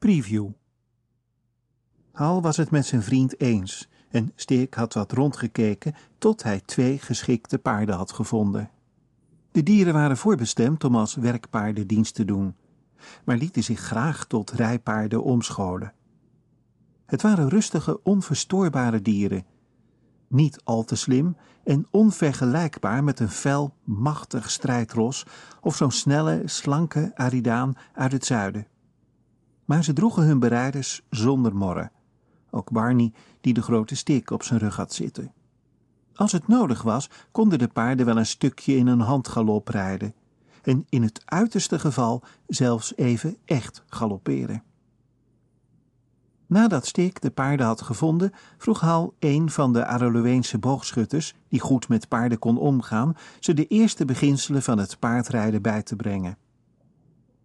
Preview. Hal was het met zijn vriend eens en Stig had wat rondgekeken tot hij 2 geschikte paarden had gevonden. De dieren waren voorbestemd om als werkpaarden dienst te doen, maar lieten zich graag tot rijpaarden omscholen. Het waren rustige, onverstoorbare dieren, niet al te slim en onvergelijkbaar met een fel, machtig strijdros of zo'n snelle, slanke Aridaan uit het zuiden. Maar ze droegen hun berijders zonder morren, ook Barney die de grote Stig op zijn rug had zitten. Als het nodig was, konden de paarden wel een stukje in een handgalop rijden en in het uiterste geval zelfs even echt galopperen. Nadat Stig de paarden had gevonden, vroeg Hal een van de Arellueense boogschutters, die goed met paarden kon omgaan, ze de eerste beginselen van het paardrijden bij te brengen.